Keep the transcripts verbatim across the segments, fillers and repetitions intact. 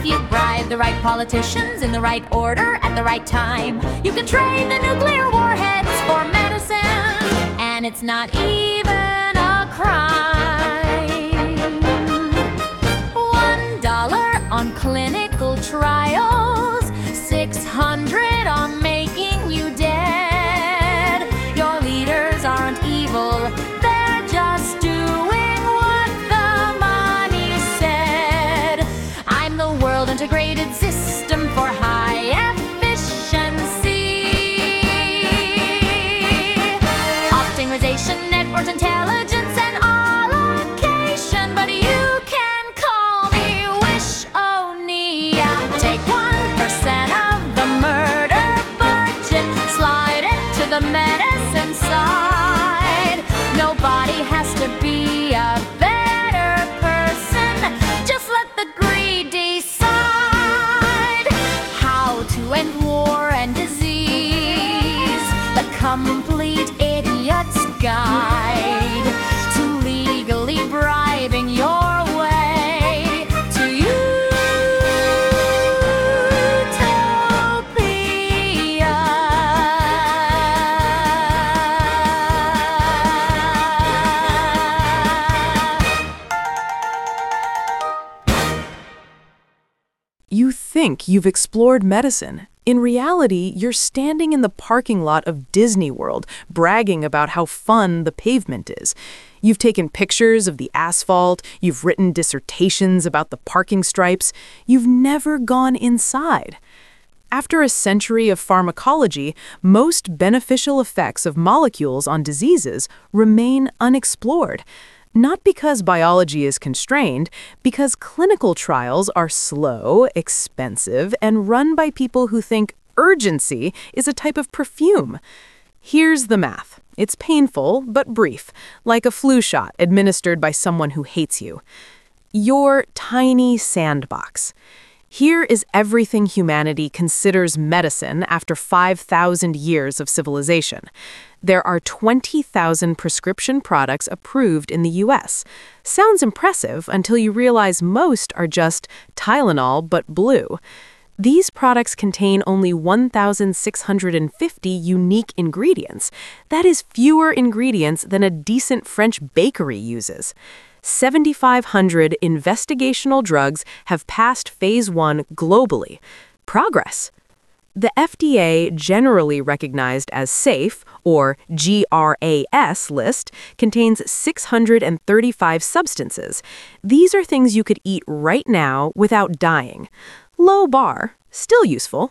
If you bribe the right politicians in the right order at the right time, you can trade the nuclear warheads for medicine, and it's not even a crime. One dollar on clinical trials, six hundred on making you dead. Your leaders aren't evil, they're just doing what the money said. I'm the world integrated system for high efficiency. Optimization, network intelligence, and allocation. But you can call me Wish-O-Nia. Take one percent of the murder budget, slide it to the medicine side. Nobody has to be a better person. Just let the greed decide how to end war and disease. The complete idiot's guide to legally bribing your way to You think you've explored medicine. In reality, you're standing in the parking lot of Disney World, bragging about how fun the pavement is. You've taken pictures of the asphalt, you've written dissertations about the parking stripes. You've never gone inside. After a century of pharmacology, most beneficial effects of molecules on diseases remain unexplored. Not because biology is constrained, because clinical trials are slow, expensive, and run by people who think urgency is a type of perfume. Here's the math. It's painful, but brief, like a flu shot administered by someone who hates you. Your tiny sandbox. Here is everything humanity considers medicine after five thousand years of civilization. There are twenty thousand prescription products approved in the U S. Sounds impressive until you realize most are just Tylenol but blue. These products contain only one thousand six hundred fifty unique ingredients. That is fewer ingredients than a decent French bakery uses. seven thousand five hundred investigational drugs have passed phase one globally. Progress. The F D A, generally recognized as safe, or G R A S list, contains six hundred thirty-five substances. These are things you could eat right now without dying. Low bar, still useful.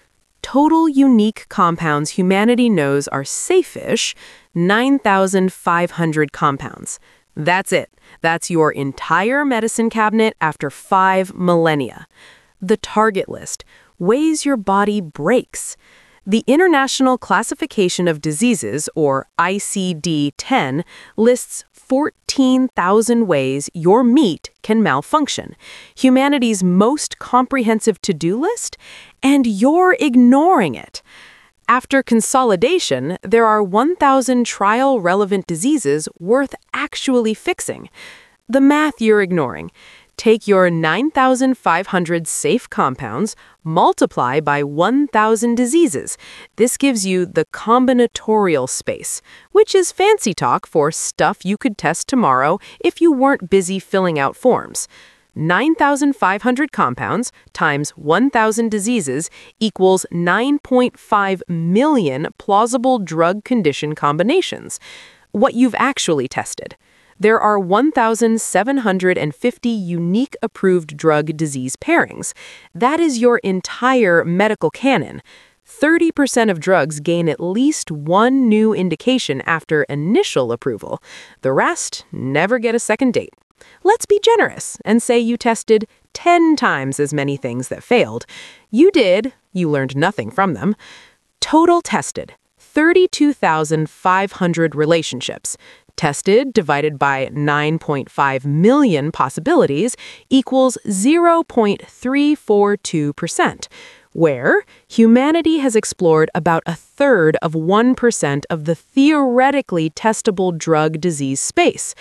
Total unique compounds humanity knows are safe-ish, nine thousand five hundred compounds. That's it. That's your entire medicine cabinet after five millennia. The target list. Ways your body breaks. The International Classification of Diseases, or I C D ten, lists fourteen thousand ways your meat can malfunction. Humanity's most comprehensive to-do list, and you're ignoring it. After consolidation, there are one thousand trial-relevant diseases worth actually fixing. The math you're ignoring. Take your nine thousand five hundred safe compounds, multiply by one thousand diseases. This gives you the combinatorial space, which is fancy talk for stuff you could test tomorrow if you weren't busy filling out forms. nine thousand five hundred compounds times one thousand diseases equals nine point five million plausible drug condition combinations. What you've actually tested. There are one thousand seven hundred fifty unique approved drug disease pairings. That is your entire medical canon. thirty percent of drugs gain at least one new indication after initial approval. The rest never get a second date. Let's be generous and say you tested ten times as many things that failed. You did. You learned nothing from them. Total tested, thirty-two thousand five hundred relationships. Tested divided by nine point five million possibilities equals zero point three four two percent, where humanity has explored about a third of one percent of the theoretically testable drug disease space.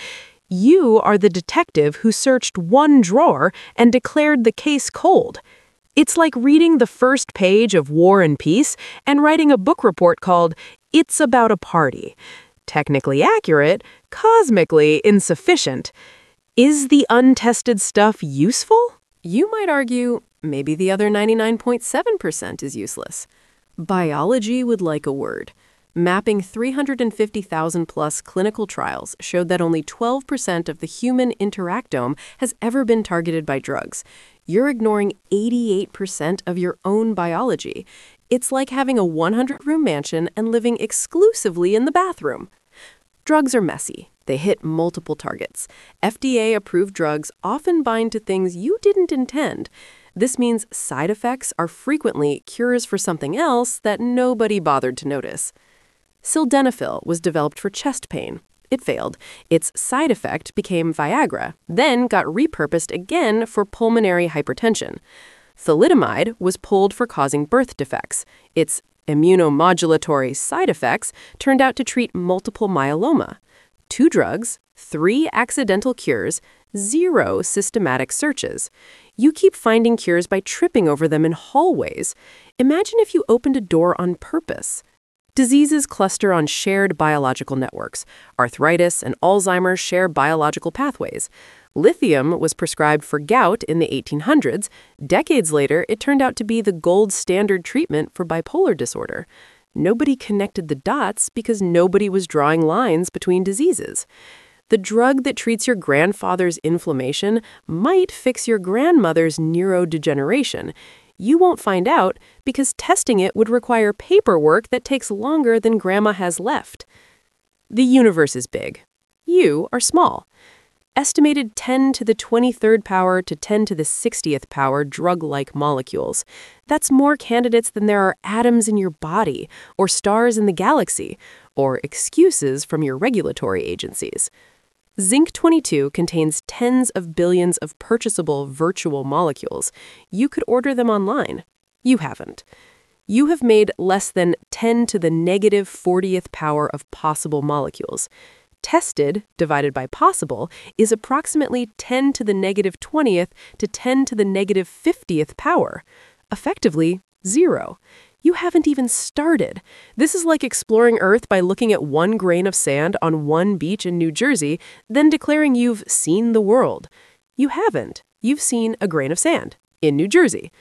You are the detective who searched one drawer and declared the case cold. It's like reading the first page of War and Peace and writing a book report called It's About a Party. Technically accurate, cosmically insufficient. Is the untested stuff useful? You might argue maybe the other ninety-nine point seven percent is useless. Biology would like a word. Mapping three hundred fifty thousand plus clinical trials showed that only twelve percent of the human interactome has ever been targeted by drugs. You're ignoring eighty-eight percent of your own biology. It's like having a one hundred room mansion and living exclusively in the bathroom. Drugs are messy. They hit multiple targets. F D A-approved drugs often bind to things you didn't intend. This means side effects are frequently cures for something else that nobody bothered to notice. Sildenafil was developed for chest pain. It failed. Its side effect became Viagra, then got repurposed again for pulmonary hypertension. Thalidomide was pulled for causing birth defects. Its immunomodulatory side effects turned out to treat multiple myeloma. Two drugs, three accidental cures, zero systematic searches. You keep finding cures by tripping over them in hallways. Imagine if you opened a door on purpose. Diseases cluster on shared biological networks. Arthritis and Alzheimer's share biological pathways. Lithium was prescribed for gout in the eighteen hundreds. Decades later, it turned out to be the gold standard treatment for bipolar disorder. Nobody connected the dots because nobody was drawing lines between diseases. The drug that treats your grandfather's inflammation might fix your grandmother's neurodegeneration. You won't find out because testing it would require paperwork that takes longer than grandma has left. The universe is big. You are small. Estimated ten to the twenty-third power to ten to the sixtieth power drug-like molecules. That's more candidates than there are atoms in your body, or stars in the galaxy, or excuses from your regulatory agencies. Zinc twenty-two contains tens of billions of purchasable virtual molecules. You could order them online. You haven't. You have made less than ten to the negative fortieth power of possible molecules. Tested divided by possible is approximately ten to the negative twentieth to ten to the negative fiftieth power. Effectively, zero. You haven't even started. This is like exploring Earth by looking at one grain of sand on one beach in New Jersey, then declaring you've seen the world. You haven't. You've seen a grain of sand in New Jersey.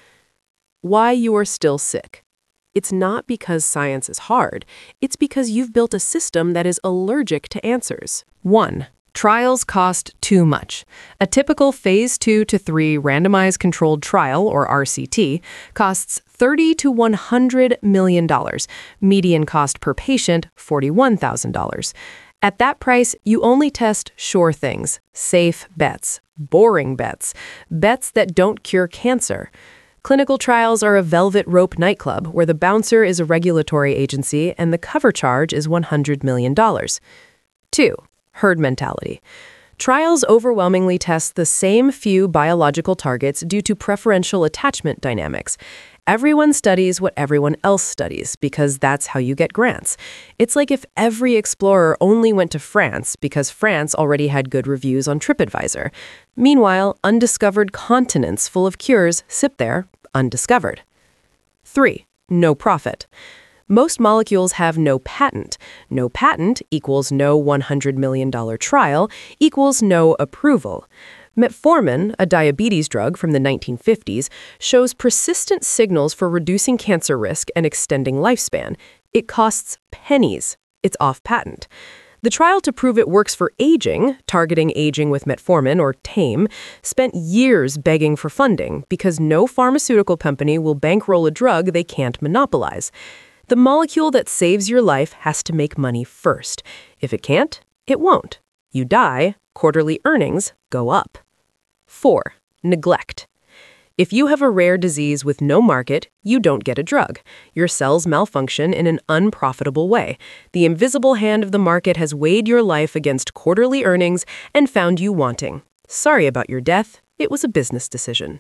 Why you are still sick. It's not because science is hard. It's because you've built a system that is allergic to answers. One. Trials cost too much. A typical phase two to three randomized controlled trial, or R C T, costs thirty to one hundred million dollars. Median cost per patient, forty-one thousand dollars. At that price, you only test sure things, safe bets, boring bets, bets that don't cure cancer. Clinical trials are a velvet rope nightclub where the bouncer is a regulatory agency and the cover charge is one hundred million dollars. Two. Herd mentality. Trials overwhelmingly test the same few biological targets due to preferential attachment dynamics. Everyone studies what everyone else studies because that's how you get grants. It's like if every explorer only went to France because France already had good reviews on TripAdvisor. Meanwhile, undiscovered continents full of cures sit there, undiscovered. Three. No profit. Most molecules have no patent. No patent equals no one hundred million dollars trial equals no approval. Metformin, a diabetes drug from the nineteen fifties, shows persistent signals for reducing cancer risk and extending lifespan. It costs pennies. It's off patent. The trial to prove it works for aging, targeting aging with metformin, or TAME, spent years begging for funding because no pharmaceutical company will bankroll a drug they can't monopolize. The molecule that saves your life has to make money first. If it can't, it won't. You die, quarterly earnings go up. Four. Neglect. If you have a rare disease with no market, you don't get a drug. Your cells malfunction in an unprofitable way. The invisible hand of the market has weighed your life against quarterly earnings and found you wanting. Sorry about your death. It was a business decision.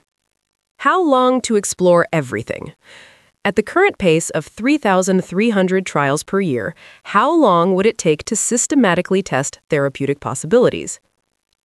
How long to explore everything? At the current pace of three thousand three hundred trials per year, how long would it take to systematically test therapeutic possibilities?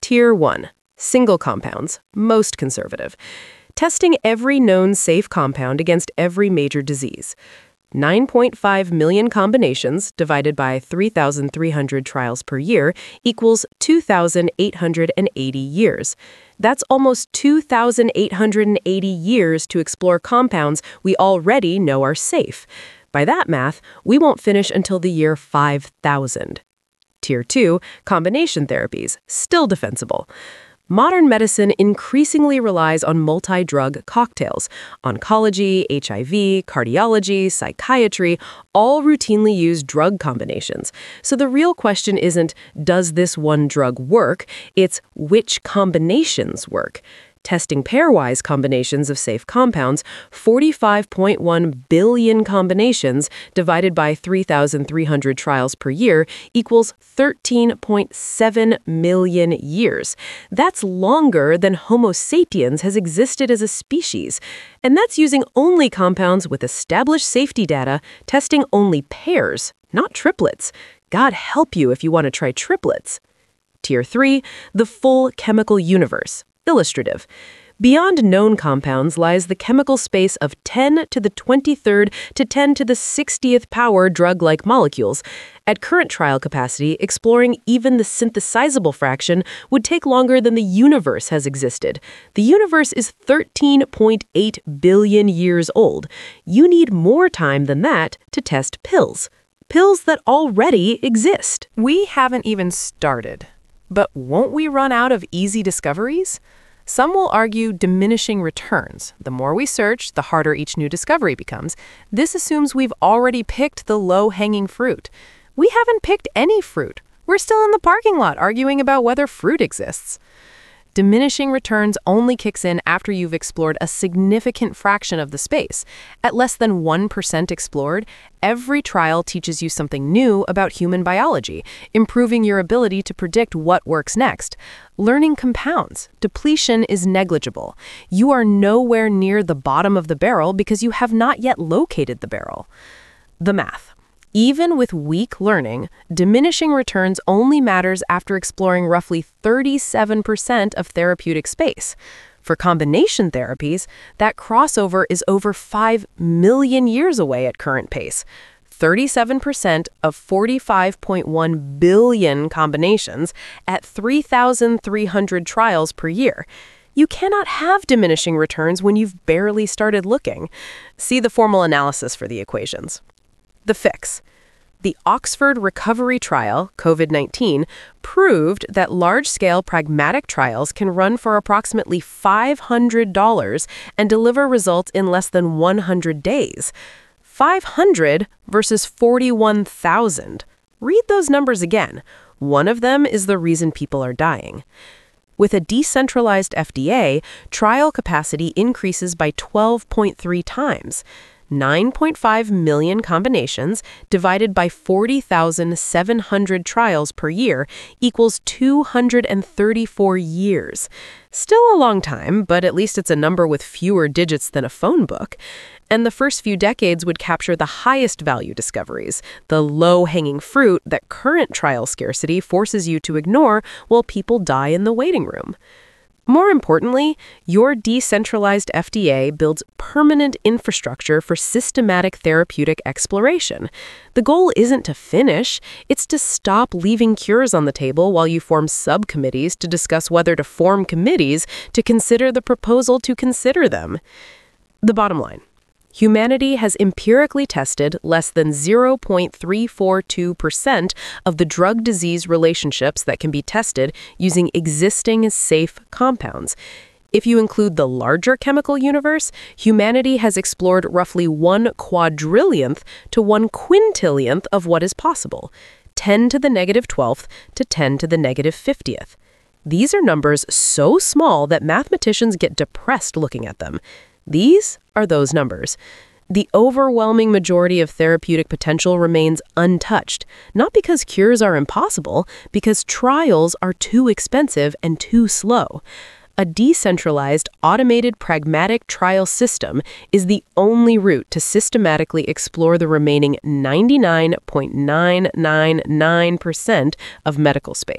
Tier one. Single compounds, most conservative. Testing every known safe compound against every major disease. nine point five million combinations divided by three thousand three hundred trials per year equals two thousand eight hundred eighty years. That's almost two thousand eight hundred eighty years to explore compounds we already know are safe. By that math, we won't finish until the year five thousand. Tier two, combination therapies, still defensible. Modern medicine increasingly relies on multi-drug cocktails. Oncology, H I V, cardiology, psychiatry all routinely use drug combinations. So the real question isn't, does this one drug work? It's, which combinations work? Testing pairwise combinations of safe compounds, forty-five point one billion combinations divided by three thousand three hundred trials per year equals thirteen point seven million years. That's longer than Homo sapiens has existed as a species. And that's using only compounds with established safety data, testing only pairs, not triplets. God help you if you want to try triplets. Tier three, the full chemical universe. Illustrative. Beyond known compounds lies the chemical space of ten to the twenty-third to ten to the sixtieth power drug-like molecules. At current trial capacity, exploring even the synthesizable fraction would take longer than the universe has existed. The universe is thirteen point eight billion years old. You need more time than that to test pills. Pills that already exist. We haven't even started. But won't we run out of easy discoveries? Some will argue diminishing returns. The more we search, the harder each new discovery becomes. This assumes we've already picked the low-hanging fruit. We haven't picked any fruit. We're still in the parking lot arguing about whether fruit exists. Diminishing returns only kicks in after you've explored a significant fraction of the space. At less than one percent explored, every trial teaches you something new about human biology, improving your ability to predict what works next. Learning compounds. Depletion is negligible. You are nowhere near the bottom of the barrel because you have not yet located the barrel. The math. Even with weak learning, diminishing returns only matters after exploring roughly thirty-seven percent of therapeutic space. For combination therapies, that crossover is over five million years away at current pace. thirty-seven percent of forty-five point one billion combinations at three thousand three hundred trials per year. You cannot have diminishing returns when you've barely started looking. See the formal analysis for the equations. The fix. The Oxford Recovery Trial, COVID nineteen, proved that large-scale pragmatic trials can run for approximately five hundred dollars and deliver results in less than one hundred days. five hundred versus forty-one thousand. Read those numbers again. One of them is the reason people are dying. With a decentralized F D A, trial capacity increases by twelve point three times. nine point five million combinations divided by forty thousand seven hundred trials per year equals two hundred thirty-four years. Still a long time, but at least it's a number with fewer digits than a phone book. And the first few decades would capture the highest value discoveries, the low-hanging fruit that current trial scarcity forces you to ignore while people die in the waiting room. More importantly, your decentralized F D A builds permanent infrastructure for systematic therapeutic exploration. The goal isn't to finish, it's to stop leaving cures on the table while you form subcommittees to discuss whether to form committees to consider the proposal to consider them. The bottom line. Humanity has empirically tested less than zero point three four two percent of the drug-disease relationships that can be tested using existing safe compounds. If you include the larger chemical universe, humanity has explored roughly one quadrillionth to one quintillionth of what is possible, ten to the negative twelfth to ten to the negative fiftieth. These are numbers so small that mathematicians get depressed looking at them. These are those numbers. The overwhelming majority of therapeutic potential remains untouched, not because cures are impossible, because trials are too expensive and too slow. A decentralized, automated, pragmatic trial system is the only route to systematically explore the remaining ninety-nine point nine nine nine percent of medical space.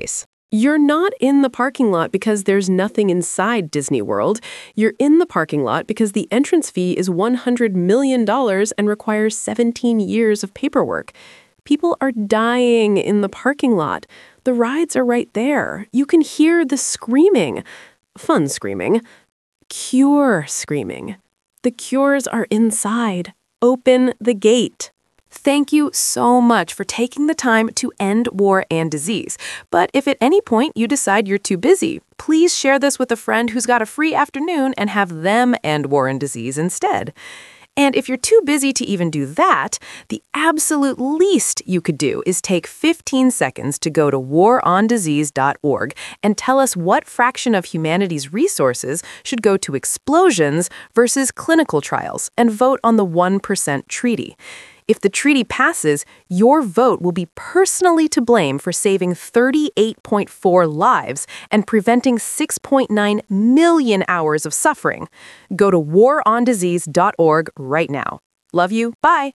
You're not in the parking lot because there's nothing inside Disney World. You're in the parking lot because the entrance fee is one hundred million dollars and requires seventeen years of paperwork. People are dying in the parking lot. The rides are right there. You can hear the screaming. Fun screaming. Cure screaming. The cures are inside. Open the gate. Thank you so much for taking the time to end war and disease. But if at any point you decide you're too busy, please share this with a friend who's got a free afternoon and have them end war and disease instead. And if you're too busy to even do that, the absolute least you could do is take fifteen seconds to go to war on disease dot org and tell us what fraction of humanity's resources should go to explosions versus clinical trials and vote on the one percent treaty. If the treaty passes, your vote will be personally to blame for saving thirty-eight point four lives and preventing six point nine million hours of suffering. Go to war on disease dot org right now. Love you. Bye.